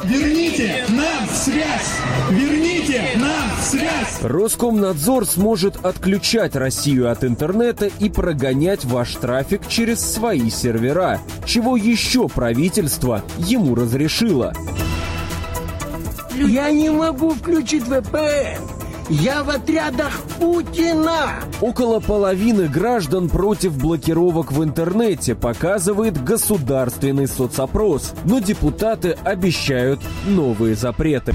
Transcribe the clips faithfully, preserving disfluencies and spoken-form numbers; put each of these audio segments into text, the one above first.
Верните нам связь! Верните нам связь! Роскомнадзор сможет отключать Россию от интернета и прогонять ваш трафик через свои сервера. Чего еще правительство ему разрешило? Я не могу включить вэ пэ эн. Я в отрядах Путина. Около половины граждан против блокировок в интернете, показывает государственный соцопрос. Но депутаты обещают новые запреты.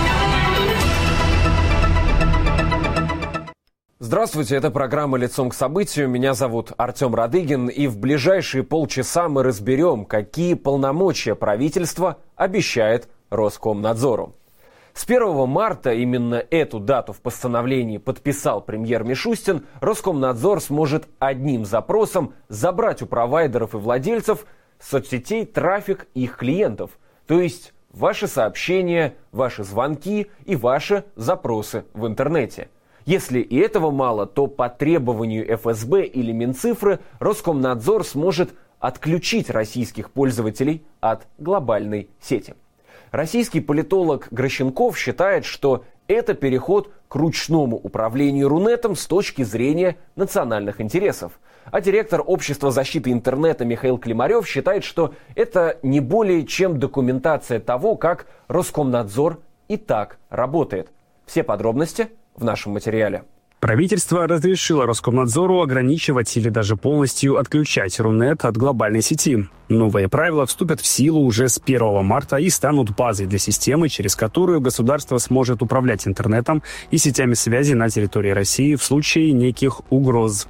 Здравствуйте, это программа «Лицом к событию». Меня зовут Артем Радыгин, и в ближайшие полчаса мы разберем, какие полномочия правительство обещает Роскомнадзору. С первого марта, именно эту дату в постановлении подписал премьер Мишустин, Роскомнадзор сможет одним запросом забрать у провайдеров и владельцев соцсетей трафик их клиентов. То есть ваши сообщения, ваши звонки и ваши запросы в интернете. Если и этого мало, то по требованию эф эс бэ или Минцифры Роскомнадзор сможет отключить российских пользователей от глобальной сети. Российский политолог Гращенков считает, что это переход к ручному управлению Рунетом с точки зрения национальных интересов. А директор Общества защиты интернета Михаил Климарев считает, что это не более чем документация того, как Роскомнадзор и так работает. Все подробности в нашем материале. Правительство разрешило Роскомнадзору ограничивать или даже полностью отключать Рунет от глобальной сети. Новые правила вступят в силу уже с первого марта и станут базой для системы, через которую государство сможет управлять интернетом и сетями связи на территории России в случае неких угроз.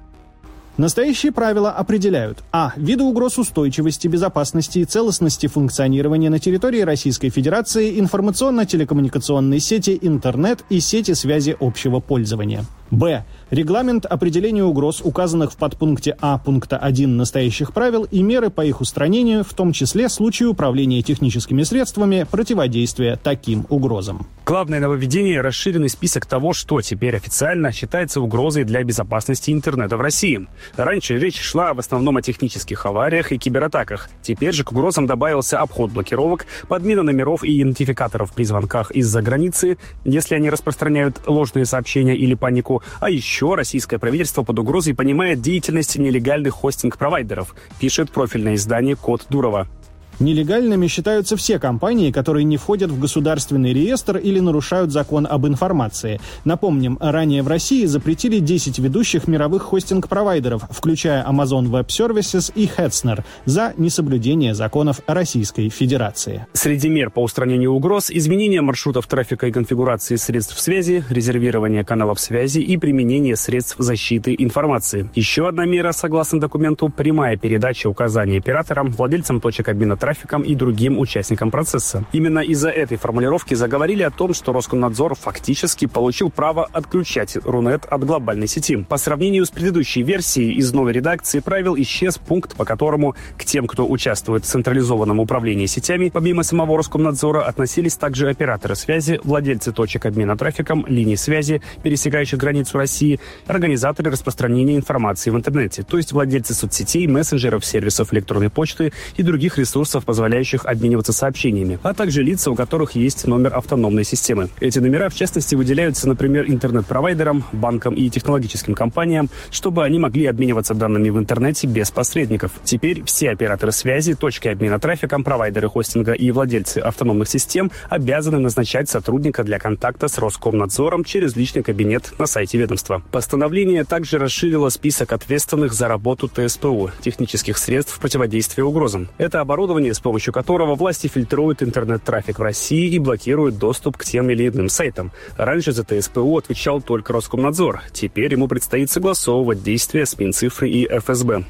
Настоящие правила определяют: а. виды угроз устойчивости, безопасности и целостности функционирования на территории Российской Федерации информационно-телекоммуникационной сети интернет и сети связи общего пользования. б. Регламент определения угроз, указанных в подпункте А пункта один настоящих правил, и меры по их устранению, в том числе в случае управления техническими средствами противодействия таким угрозам. Главное нововведение – расширенный список того, что теперь официально считается угрозой для безопасности интернета в России. Раньше речь шла в основном о технических авариях и кибератаках. Теперь же к угрозам добавился обход блокировок, подмена номеров и идентификаторов при звонках из-за границы, если они распространяют ложные сообщения или панику. А еще российское правительство под угрозой понимает деятельность нелегальных хостинг-провайдеров, пишет профильное издание «Код Дурова». Нелегальными считаются все компании, которые не входят в государственный реестр или нарушают закон об информации. Напомним, ранее в России запретили десять ведущих мировых хостинг-провайдеров, включая Amazon Web Services и Hetzner, за несоблюдение законов Российской Федерации. Среди мер по устранению угроз – изменение маршрутов трафика и конфигурации средств связи, резервирование каналов связи и применение средств защиты информации. Еще одна мера, согласно документу, прямая передача указаний операторам, владельцам точек обмена трафиком и другим участникам процесса. Именно из-за этой формулировки заговорили о том, что Роскомнадзор фактически получил право отключать Рунет от глобальной сети. По сравнению с предыдущей версией, из новой редакции правил исчез пункт, по которому к тем, кто участвует в централизованном управлении сетями, помимо самого Роскомнадзора, относились также операторы связи, владельцы точек обмена трафиком, линий связи, пересекающих границу России, организаторы распространения информации в интернете, то есть владельцы соцсетей, мессенджеров, сервисов электронной почты и других ресурсов, позволяющих обмениваться сообщениями, а также лица, у которых есть номер автономной системы. Эти номера, в частности, выделяются, например, интернет-провайдерам, банкам и технологическим компаниям, чтобы они могли обмениваться данными в интернете без посредников. Теперь все операторы связи, точки обмена трафиком, провайдеры хостинга и владельцы автономных систем обязаны назначать сотрудника для контакта с Роскомнадзором через личный кабинет на сайте ведомства. Постановление также расширило список ответственных за работу тэ эс пэ о, технических средств противодействия угрозам. Это оборудование, с помощью которого власти фильтруют интернет-трафик в России и блокируют доступ к тем или иным сайтам. Раньше за тэ эс пэ о отвечал только Роскомнадзор. Теперь ему предстоит согласовывать действия с Минцифрой и эф эс бэ.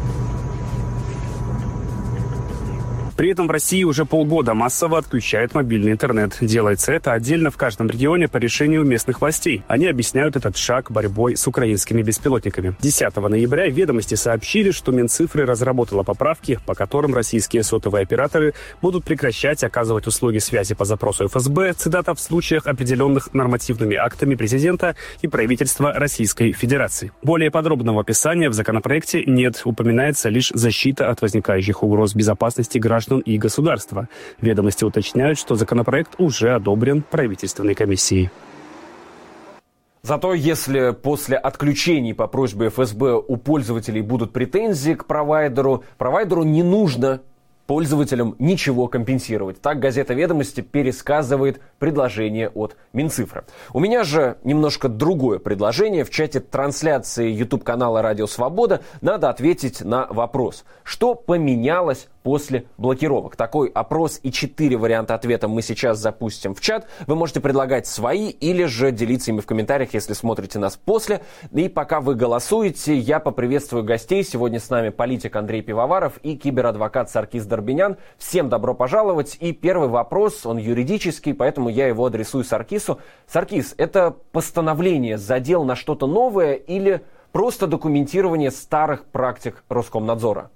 При этом в России уже полгода массово отключают мобильный интернет. Делается это отдельно в каждом регионе по решению местных властей. Они объясняют этот шаг борьбой с украинскими беспилотниками. десятого ноября «Ведомости» сообщили, что Минцифры разработала поправки, по которым российские сотовые операторы будут прекращать оказывать услуги связи по запросу эф эс бэ, цитата, в случаях, определенных нормативными актами президента и правительства Российской Федерации. Более подробного описания в законопроекте нет, упоминается лишь защита от возникающих угроз безопасности граждан граждан и государства. Ведомости уточняют, что законопроект уже одобрен правительственной комиссией. Зато если после отключений по просьбе эф эс бэ у пользователей будут претензии к провайдеру, провайдеру не нужно пользователям ничего компенсировать. Так газета «Ведомости» пересказывает предложение от Минцифры. У меня же немножко другое предложение. В чате трансляции YouTube-канала «Радио Свобода» надо ответить на вопрос. Что поменялось после блокировок? Такой опрос и четыре варианта ответа мы сейчас запустим в чат. Вы можете предлагать свои или же делиться ими в комментариях, если смотрите нас после. И пока вы голосуете, я поприветствую гостей. Сегодня с нами политик Андрей Пивоваров и киберадвокат Саркис Дарбинян. Всем добро пожаловать. И первый вопрос, он юридический, поэтому я его адресую Саркису. Саркис, это постановление задел на что-то новое или просто документирование старых практик Роскомнадзора?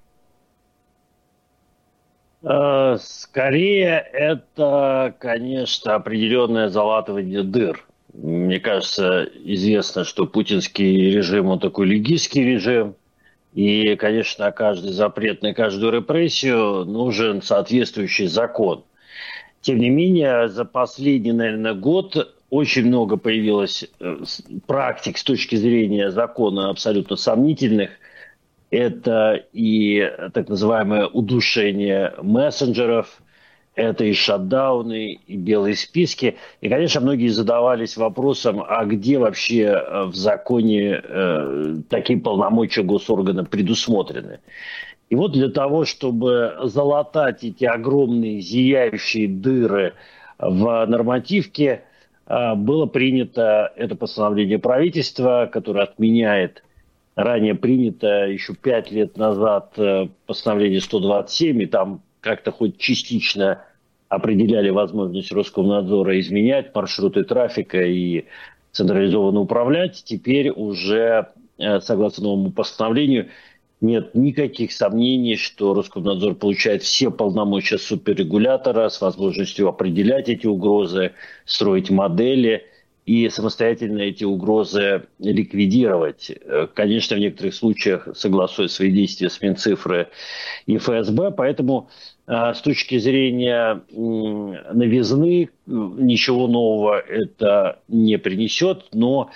Скорее, это, конечно, определенное залатывание дыр. Мне кажется, известно, что путинский режим, он такой легистский режим. И, конечно, на каждый запрет, на каждую репрессию нужен соответствующий закон. Тем не менее, за последний, наверное, год очень много появилось практик с точки зрения закона абсолютно сомнительных. Это и так называемое удушение мессенджеров, это и шатдауны, и белые списки. И, конечно, многие задавались вопросом, а где вообще в законе э, такие полномочия госоргана предусмотрены. И вот для того, чтобы залатать эти огромные зияющие дыры в нормативке, э, было принято это постановление правительства, которое отменяет ранее принято еще пять лет назад постановление сто двадцать семь, и там как-то хоть частично определяли возможность Роскомнадзора изменять маршруты трафика и централизованно управлять. Теперь уже, согласно новому постановлению, нет никаких сомнений, что Роскомнадзор получает все полномочия суперрегулятора с возможностью определять эти угрозы, строить модели и самостоятельно эти угрозы ликвидировать. Конечно, в некоторых случаях согласуя свои действия с Минцифры и эф эс бэ. Поэтому с точки зрения новизны ничего нового это не принесет. Но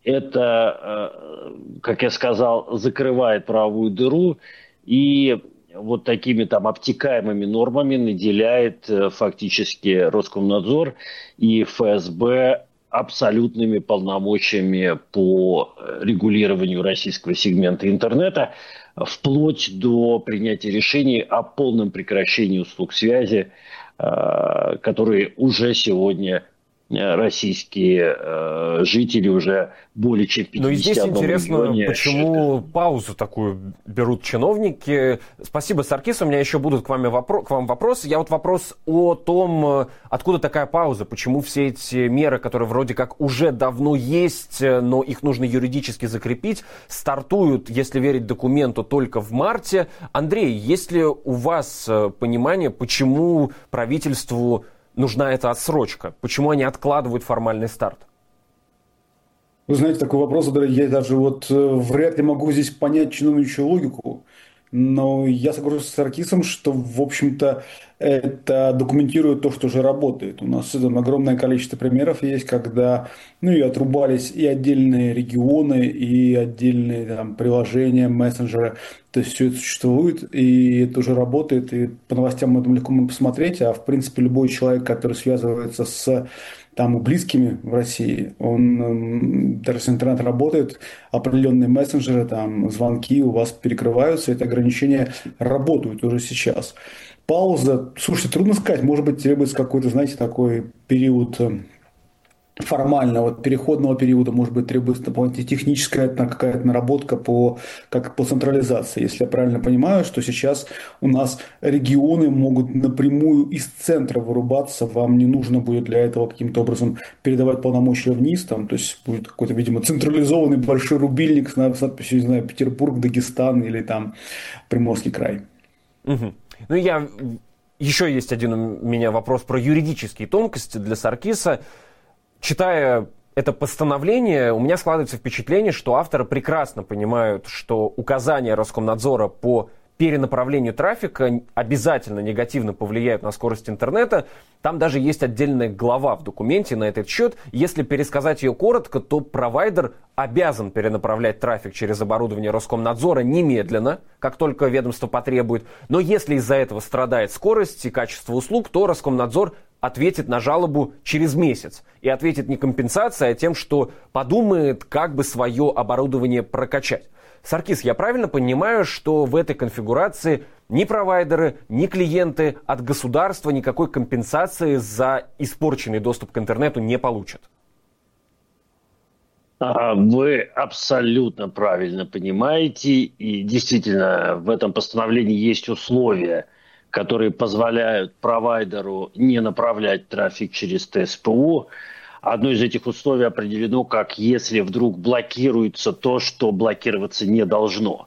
это, как я сказал, закрывает правовую дыру и вот такими там обтекаемыми нормами наделяет фактически Роскомнадзор и эф эс бэ абсолютными полномочиями по регулированию российского сегмента интернета, вплоть до принятия решений о полном прекращении услуг связи, которые уже сегодня российские э, жители уже более чем в пятидесяти. Но и здесь интересно, миллионе почему считают. Паузу такую берут чиновники. Спасибо, Саркис. У меня еще будут к вам, вопро- к вам вопросы. Я вот вопрос о том, откуда такая пауза, почему все эти меры, которые вроде как уже давно есть, но их нужно юридически закрепить, стартуют, если верить документу, только в марте. Андрей, есть ли у вас понимание, почему правительству нужна эта отсрочка? Почему они откладывают формальный старт? Вы знаете, такой вопрос, я даже вот вряд ли могу здесь понять чиновничью логику, но я соглашусь с Саркисом, что, в общем-то, это документирует то, что уже работает. У нас там огромное количество примеров есть, когда ну, и отрубались и отдельные регионы, и отдельные там, приложения, мессенджеры. То есть все это существует, и это уже работает, и по новостям это легко можно посмотреть. А в принципе любой человек, который связывается с там, близкими в России, он даже с интернет работает, определенные мессенджеры, там, звонки у вас перекрываются, эти ограничения работают уже сейчас. Пауза, слушайте, трудно сказать, может быть, требуется какой-то, знаете, такой период формального переходного периода, может быть, требуется дополнительная техническая какая-то наработка по, как, по централизации. Если я правильно понимаю, что сейчас у нас регионы могут напрямую из центра вырубаться, вам не нужно будет для этого каким-то образом передавать полномочия вниз, там, то есть будет какой-то, видимо, централизованный большой рубильник с надписью, не знаю, Петербург, Дагестан или там Приморский край. Угу. Ну, я... Еще есть один у меня вопрос про юридические тонкости для Саркиса. Читая это постановление, у меня складывается впечатление, что авторы прекрасно понимают, что указания Роскомнадзора по перенаправлению трафика обязательно негативно повлияют на скорость интернета. Там даже есть отдельная глава в документе на этот счет. Если пересказать ее коротко, то провайдер обязан перенаправлять трафик через оборудование Роскомнадзора немедленно, как только ведомство потребует. Но если из-за этого страдает скорость и качество услуг, то Роскомнадзор ответит на жалобу через месяц. И ответит не компенсацией, а тем, что подумает, как бы свое оборудование прокачать. Саркис, я правильно понимаю, что в этой конфигурации ни провайдеры, ни клиенты от государства никакой компенсации за испорченный доступ к интернету не получат? Вы абсолютно правильно понимаете. И действительно, в этом постановлении есть условия, которые позволяют провайдеру не направлять трафик через ТСПУ. Одно из этих условий определено как если вдруг блокируется то, что блокироваться не должно.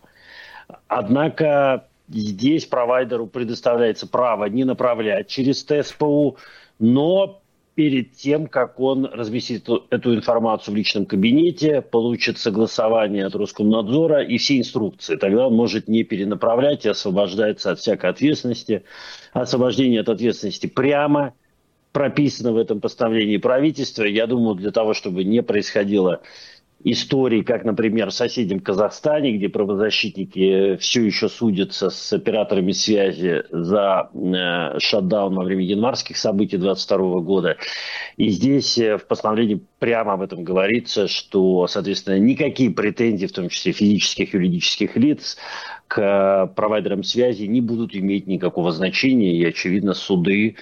Однако здесь провайдеру предоставляется право не направлять через ТСПУ, но перед тем, как он разместит эту информацию в личном кабинете, получит согласование от Роскомнадзора и все инструкции. Тогда он может не перенаправлять и освобождается от всякой ответственности. Освобождение от ответственности прямо прописано в этом постановлении правительства. Я думаю, для того, чтобы не происходило историй, как, например, в соседнем Казахстане, где правозащитники все еще судятся с операторами связи за э, шатдаун во время январских событий две тысячи двадцать второго года. И здесь э, в постановлении прямо об этом говорится, что, соответственно, никакие претензии, в том числе физических и юридических лиц, к э, провайдерам связи не будут иметь никакого значения. И, очевидно, суды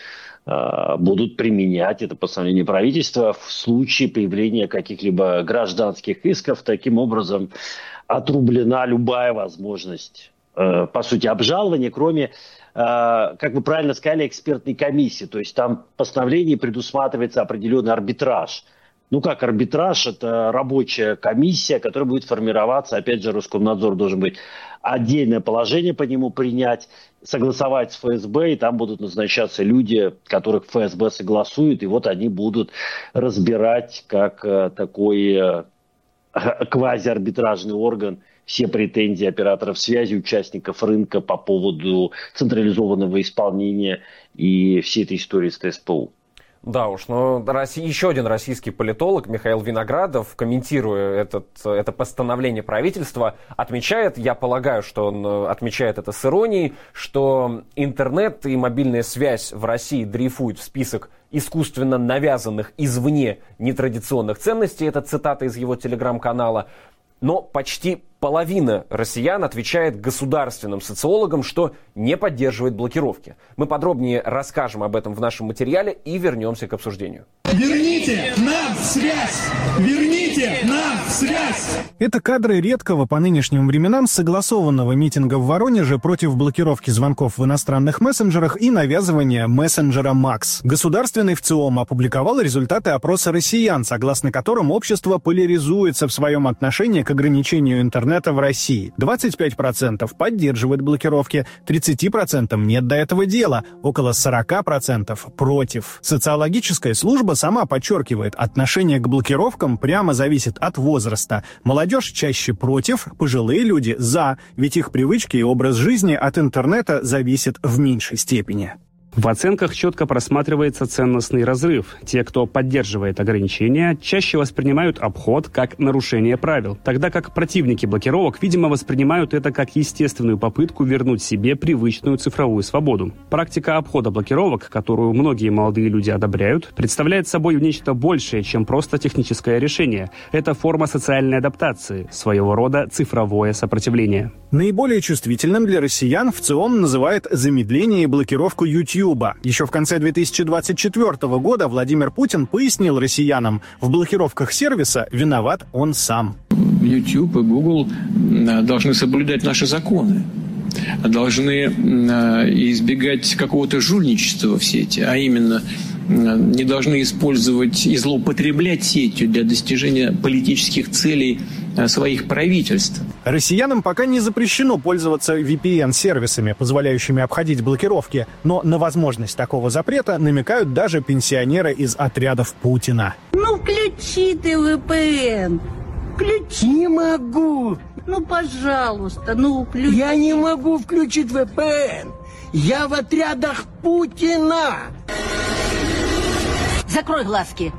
будут применять это постановление правительства в случае появления каких-либо гражданских исков. Таким образом, отрублена любая возможность, по сути, обжалования, кроме, как вы правильно сказали, экспертной комиссии. То есть там в постановлении предусматривается определенный арбитраж. Ну как арбитраж? Это рабочая комиссия, которая будет формироваться. Опять же, Роскомнадзор должен быть отдельное положение по нему принять, согласовать с ФСБ, и там будут назначаться люди, которых ФСБ согласует, и вот они будут разбирать, как э, такой э, квазиарбитражный орган, все претензии операторов связи, участников рынка по поводу централизованного исполнения и всей этой истории с ТСПУ. Да уж, но еще один российский политолог Михаил Виноградов, комментируя этот, это постановление правительства, отмечает, я полагаю, что он отмечает это с иронией, что интернет и мобильная связь в России дрейфуют в список искусственно навязанных извне нетрадиционных ценностей. Это цитата из его телеграм-канала. Но почти половина россиян отвечает государственным социологам, что не поддерживает блокировки. Мы подробнее расскажем об этом в нашем материале и вернемся к обсуждению. Верните нам связь! Верните нам связь! Это кадры редкого по нынешним временам согласованного митинга в Воронеже против блокировки звонков в иностранных мессенджерах и навязывания мессенджера Макс. Государственный ВЦИОМ опубликовал результаты опроса россиян, согласно которым общество поляризуется в своем отношении к ограничению интернета в России. двадцать пять процентов поддерживают блокировки, тридцать процентов нет до этого дела, около сорок процентов против. Социологическая служба сама подчеркивает, отношение к блокировкам прямо зависит от возраста. Молодежь чаще против, пожилые люди за, ведь их привычки и образ жизни от интернета зависят в меньшей степени. В оценках четко просматривается ценностный разрыв. Те, кто поддерживает ограничения, чаще воспринимают обход как нарушение правил, тогда как противники блокировок, видимо, воспринимают это как естественную попытку вернуть себе привычную цифровую свободу. Практика обхода блокировок, которую многие молодые люди одобряют, представляет собой нечто большее, чем просто техническое решение. Это форма социальной адаптации, своего рода цифровое сопротивление. Наиболее чувствительным для россиян ВЦИОМ называет замедление и блокировку YouTube. Еще в конце две тысячи двадцать четвёртого года Владимир Путин пояснил россиянам, в блокировках сервиса виноват он сам. YouTube и Google должны соблюдать наши законы, должны избегать какого-то жульничества в сети, а именно не должны использовать и злоупотреблять сетью для достижения политических целей своих правительств. Россиянам пока не запрещено пользоваться ви пи эн-сервисами, позволяющими обходить блокировки, но на возможность такого запрета намекают даже пенсионеры из отрядов Путина. Ну включи ты вэ пэ эн. Включи. Не могу. Ну, пожалуйста, ну включи. Я не могу включить вэ пэ эн. Я в отрядах Путина. Закрой глазки.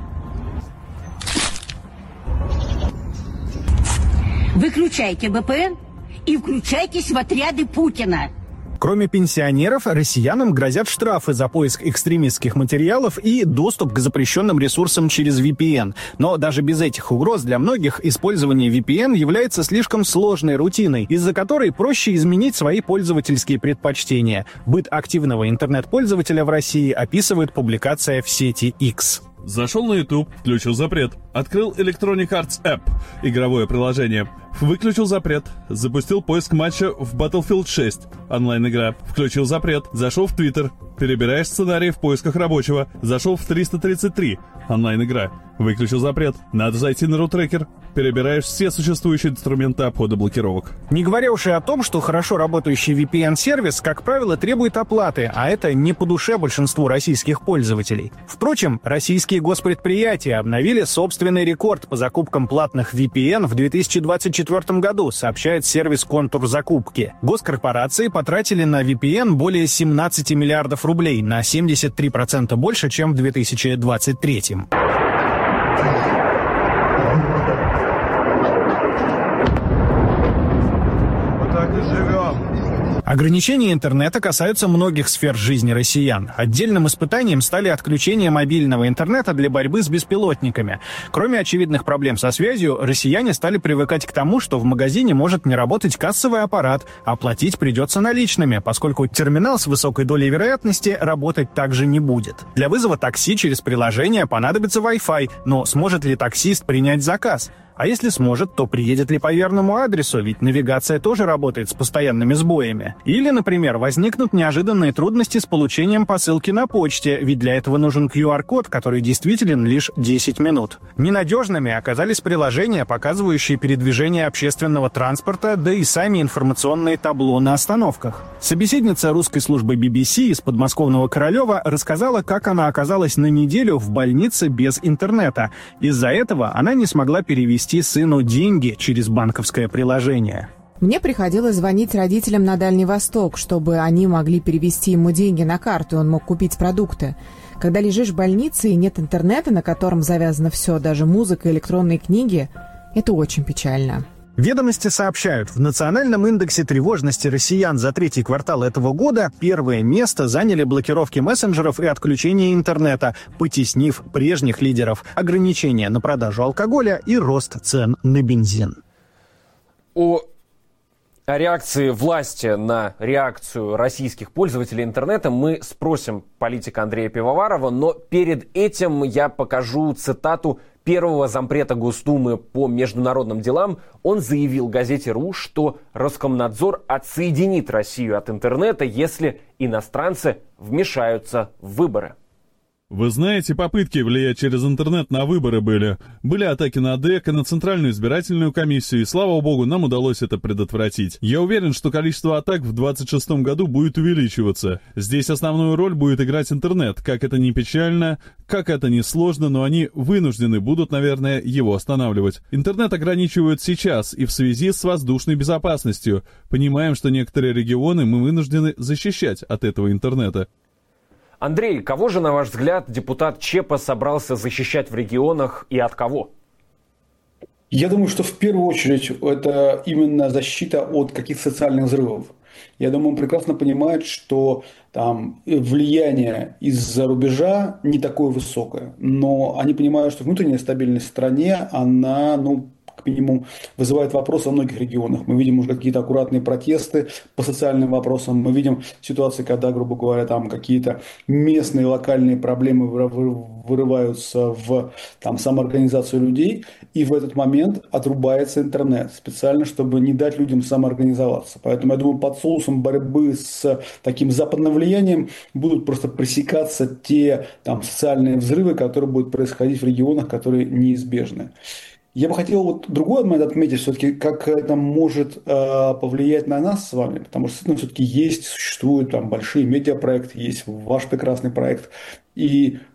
Выключайте вэ пэ эн и включайтесь в отряды Путина. Кроме пенсионеров, россиянам грозят штрафы за поиск экстремистских материалов и доступ к запрещенным ресурсам через ви пи эн. Но даже без этих угроз для многих использование ви пи эн является слишком сложной рутиной, из-за которой проще изменить свои пользовательские предпочтения. Быт активного интернет-пользователя в России описывает публикация в сети X. Зашел на YouTube, включил запрет. Открыл Electronic Arts App, игровое приложение. Выключил запрет. Запустил поиск матча в Battlefield шесть, онлайн-игра. Включил запрет. Зашел в Twitter. Перебираешь сценарии в поисках рабочего. Зашел в триста тридцать три, онлайн-игра. Выключил запрет. Надо зайти на RootTracker. Перебираешь все существующие инструменты обхода блокировок. Не говоря уж и о том, что хорошо работающий ви пи эн-сервис, как правило, требует оплаты, а это не по душе большинству российских пользователей. Впрочем, российские госпредприятия обновили собственный рекорд по закупкам платных ви пи эн в две тысячи двадцать четвёртом году, сообщает сервис «Контур закупки». Госкорпорации потратили на ви пи эн более семнадцать миллиардов рублей, на семьдесят три процента больше, чем в две тысячи двадцать третьем. Ограничения интернета касаются многих сфер жизни россиян. Отдельным испытанием стали отключения мобильного интернета для борьбы с беспилотниками. Кроме очевидных проблем со связью, россияне стали привыкать к тому, что в магазине может не работать кассовый аппарат, а платить придется наличными, поскольку терминал с высокой долей вероятности работать также не будет. Для вызова такси через приложение понадобится Wi-Fi, но сможет ли таксист принять заказ? А если сможет, то приедет ли по верному адресу, ведь навигация тоже работает с постоянными сбоями. Или, например, возникнут неожиданные трудности с получением посылки на почте, ведь для этого нужен ку ар-код, который действителен лишь десять минут. Ненадежными оказались приложения, показывающие передвижение общественного транспорта, да и сами информационные табло на остановках. Собеседница русской службы би би си из подмосковного Королева рассказала, как она оказалась на неделю в больнице без интернета. Из-за этого она не смогла перевести сыну деньги через банковское приложение. Мне приходилось звонить родителям на Дальний Восток, чтобы они могли перевести ему деньги на карту, и он мог купить продукты. Когда лежишь в больнице и нет интернета, на котором завязано все, даже музыка, электронные книги, это очень печально. Ведомости сообщают, в национальном индексе тревожности россиян за третий квартал этого года первое место заняли блокировки мессенджеров и отключение интернета, потеснив прежних лидеров, ограничения на продажу алкоголя и рост цен на бензин. О О реакции власти на реакцию российских пользователей интернета мы спросим политика Андрея Пивоварова, но перед этим я покажу цитату первого зампреда Госдумы по международным делам. Он заявил газете РУ, что Роскомнадзор отсоединит Россию от интернета, если иностранцы вмешаются в выборы. Вы знаете, попытки влиять через интернет на выборы были. Были атаки на ДЭК и на Центральную избирательную комиссию, и, слава богу, нам удалось это предотвратить. Я уверен, что количество атак в двадцать шестом году будет увеличиваться. Здесь основную роль будет играть интернет. Как это ни печально, как это ни сложно, но они вынуждены будут, наверное, его останавливать. Интернет ограничивают сейчас и в связи с воздушной безопасностью. Понимаем, что некоторые регионы мы вынуждены защищать от этого интернета. Андрей, кого же, на ваш взгляд, депутат ЧЕПа собрался защищать в регионах и от кого? Я думаю, что в первую очередь это именно защита от каких-то социальных взрывов. Я думаю, он прекрасно понимает, что там влияние из-за рубежа не такое высокое. Но они понимают, что внутренняя стабильность в стране, она, ну, как минимум, вызывает вопросы во многих регионах. Мы видим уже какие-то аккуратные протесты по социальным вопросам. Мы видим ситуации, когда, грубо говоря, там какие-то местные локальные проблемы вырываются в там, самоорганизацию людей. И в этот момент отрубается интернет специально, чтобы не дать людям самоорганизоваться. Поэтому, я думаю, под соусом борьбы с таким западным влиянием будут просто пресекаться те там, социальные взрывы, которые будут происходить в регионах, которые неизбежны. Я бы хотел вот другой момент отметить, все-таки, как это может э, повлиять на нас с вами, потому что ну, все-таки есть, существуют там большие медиапроекты, есть ваш прекрасный проект, и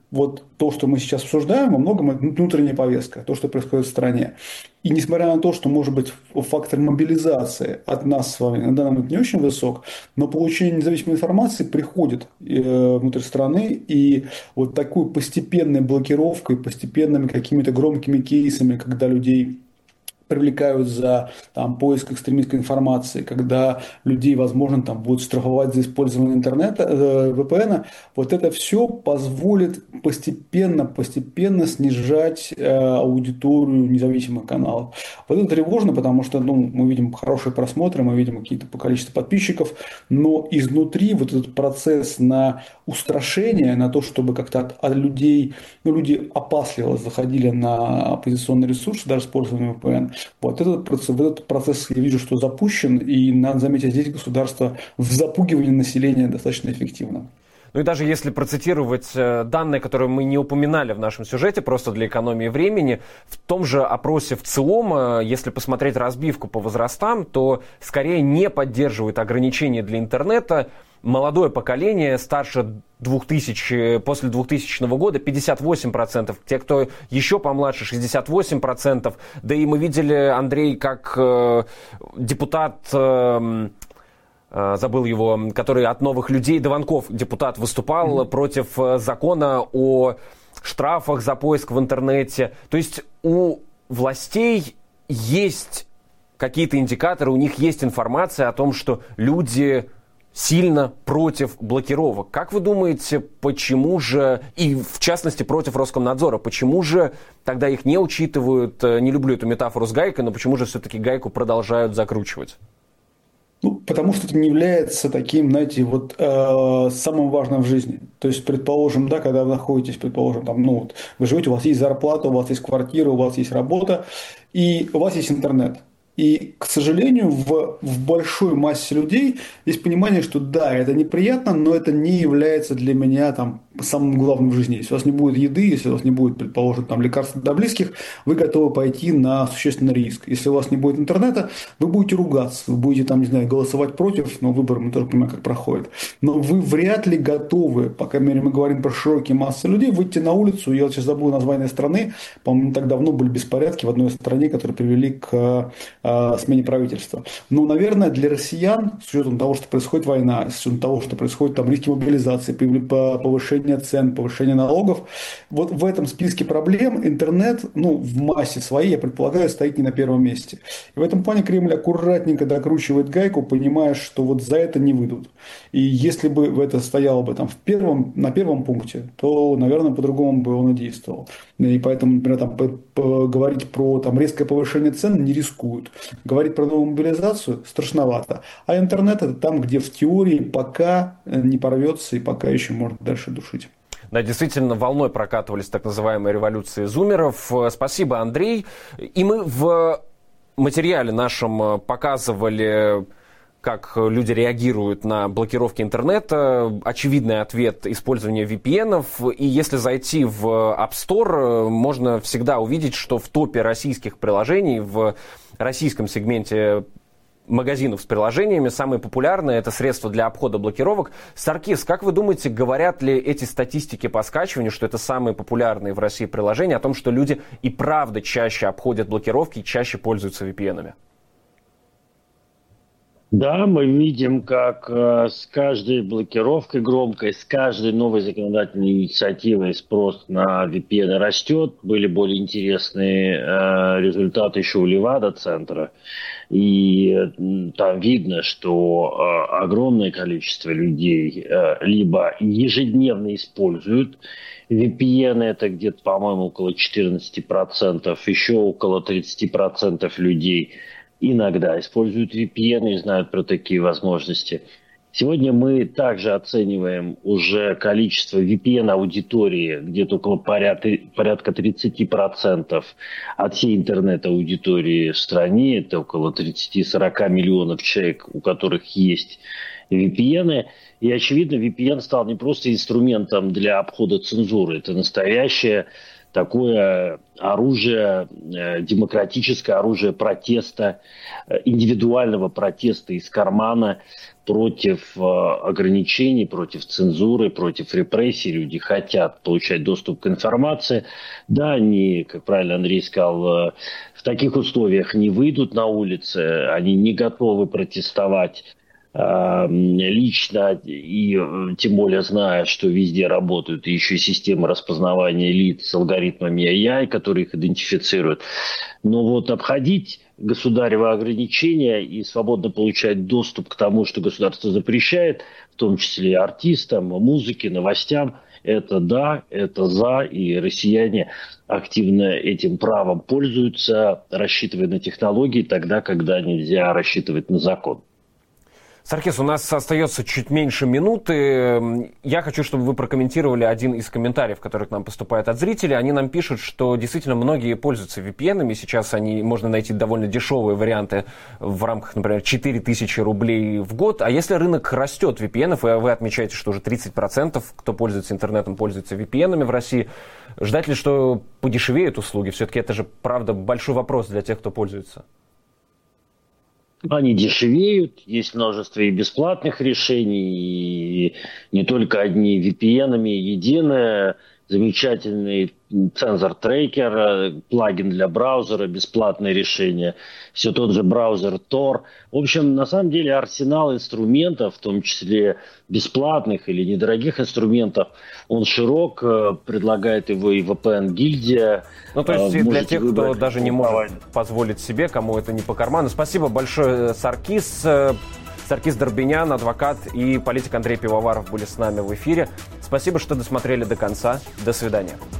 вот то, что мы сейчас обсуждаем, во многом это внутренняя повестка, то, что происходит в стране. И несмотря на то, что, может быть, фактор мобилизации от нас с вами на данный момент не очень высок, но получение независимой информации приходит внутрь страны, и вот такой постепенной блокировкой, постепенными какими-то громкими кейсами, когда людей привлекают за там, поиск экстремистской информации, когда людей, возможно, там, будут штрафовать за использование интернета, э, ви пи эн, вот это все позволит постепенно, постепенно снижать э, аудиторию независимых каналов. Вот это тревожно, потому что ну, мы видим хорошие просмотры, мы видим какие-то по количеству подписчиков, но изнутри вот этот процесс на устрашение, на то, чтобы как-то от, от людей, ну, люди опасливо заходили на оппозиционные ресурсы, даже используя ви пи эн. Вот этот процесс, этот процесс я вижу, что запущен, и надо заметить, здесь государство в запугивании населения достаточно эффективно. Ну и даже если процитировать данные, которые мы не упоминали в нашем сюжете, просто для экономии времени, в том же опросе в ЦИОМа, если посмотреть разбивку по возрастам, то скорее не поддерживают ограничения для интернета молодое поколение, старше двухтысячного, после двухтысячного года пятьдесят восемь процентов, те, кто еще помладше, шестьдесят восемь процентов. Да и мы видели, Андрей, как э, депутат, э, э, забыл его, который от новых людей, Дованков, депутат, выступал mm-hmm. против закона о штрафах за поиск в интернете. То есть у властей есть какие-то индикаторы, у них есть информация о том, что люди сильно против блокировок. Как вы думаете, почему же, и в частности против Роскомнадзора, почему же тогда их не учитывают, не люблю эту метафору с гайкой, но почему же все-таки гайку продолжают закручивать? Ну, потому что это не является таким, знаете, вот э, самым важным в жизни. То есть, предположим, да, когда вы находитесь, предположим, там, ну, вот, вы живете, у вас есть зарплата, у вас есть квартира, у вас есть работа, и у вас есть интернет. И, к сожалению, в, в большой массе людей есть понимание, что да, это неприятно, но это не является для меня там, самым главным в жизни. Если у вас не будет еды, если у вас не будет, предположим, там, лекарств для близких, вы готовы пойти на существенный риск. Если у вас не будет интернета, вы будете ругаться, вы будете там, не знаю, голосовать против, но выборы мы тоже понимаем, как проходит. Но вы вряд ли готовы, по крайней мере, мы говорим про широкие массы людей, выйти на улицу. Я вот сейчас забыл название страны, по-моему, не так давно были беспорядки в одной стране, которые привели к смене правительства. Но, наверное, для россиян, с учетом того, что происходит война, с учетом того, что происходит там риски мобилизации, повышение цен, повышение налогов, вот в этом списке проблем интернет, ну, в массе своей, я предполагаю, стоит не на первом месте. И в этом плане Кремль аккуратненько докручивает гайку, понимая, что вот за это не выйдут. И если бы это стояло бы там в первом, на первом пункте, то, наверное, по-другому бы он и действовал. И поэтому, например, там, говорить про там, резкое повышение цен не рискуют. Говорить про новую мобилизацию страшновато. А интернет — это там, где в теории пока не порвется и пока еще можно дальше душить. Да, действительно, волной прокатывались так называемые революции зумеров. Спасибо, Андрей. И мы в материале нашем показывали, как люди реагируют на блокировки интернета. Очевидный ответ — использование ви пи эн-ов. И если зайти в App Store, можно всегда увидеть, что в топе российских приложений, в российском сегменте магазинов с приложениями самые популярные — это средства для обхода блокировок. Саркис, как вы думаете, говорят ли эти статистики по скачиванию, что это самые популярные в России приложения, о том, что люди и правда чаще обходят блокировки и чаще пользуются ви пи эн-ами? Да, мы видим, как э, с каждой блокировкой громкой, с каждой новой законодательной инициативой спрос на ви пи эн растет. Были более интересные э, результаты еще у Левада-центра. И э, там видно, что э, огромное количество людей э, либо ежедневно используют ви пи эн, это где-то, по-моему, около четырнадцать процентов, еще около тридцать процентов людей иногда используют ви пи эн и знают про такие возможности. Сегодня мы также оцениваем уже количество ви пи эн-аудитории, где-то около порядка, порядка тридцать процентов от всей интернет-аудитории в стране. Это около тридцать-сорок миллионов человек, у которых есть ви пи эн. И, очевидно, ви пи эн стал не просто инструментом для обхода цензуры. Это настоящая такое оружие, демократическое оружие протеста, индивидуального протеста из кармана против ограничений, против цензуры, против репрессий. Люди хотят получать доступ к информации. Да, они, как правильно Андрей сказал, в таких условиях не выйдут на улицы, они не готовы протестовать лично, и тем более зная, что везде работают еще и системы распознавания лиц с алгоритмами эй ай, которые их идентифицируют. Но вот обходить государевы ограничения и свободно получать доступ к тому, что государство запрещает, в том числе артистам, музыке, новостям, это да, это за, и россияне активно этим правом пользуются, рассчитывая на технологии тогда, когда нельзя рассчитывать на закон. Саркис, у нас остается чуть меньше минуты. Я хочу, чтобы вы прокомментировали один из комментариев, который к нам поступает от зрителей. Они нам пишут, что действительно многие пользуются ви пи эн-ами. Сейчас они, можно найти довольно дешевые варианты в рамках, например, четыре тысячи рублей в год. А если рынок растет ви пи эн-ов, и вы отмечаете, что уже тридцать процентов, кто пользуется интернетом, пользуется ви пи эн-ами в России, ждать ли, что подешевеют услуги? Все-таки это же, правда, большой вопрос для тех, кто пользуется. Они дешевеют, есть множество и бесплатных решений, и не только одни ви пи эн-ами, единое, замечательный цензор-трекер, плагин для браузера, бесплатное решение, все тот же браузер Tor. В общем, на самом деле арсенал инструментов, в том числе бесплатных или недорогих инструментов, он широк, предлагает его и ви пи эн-гильдия. Ну, то есть для тех, кто даже не может позволить себе, кому это не по карману. Спасибо большое, Саркис. Саркис Дорбинян, адвокат, и политик Андрей Пивоваров были с нами в эфире. Спасибо, что досмотрели до конца. До свидания.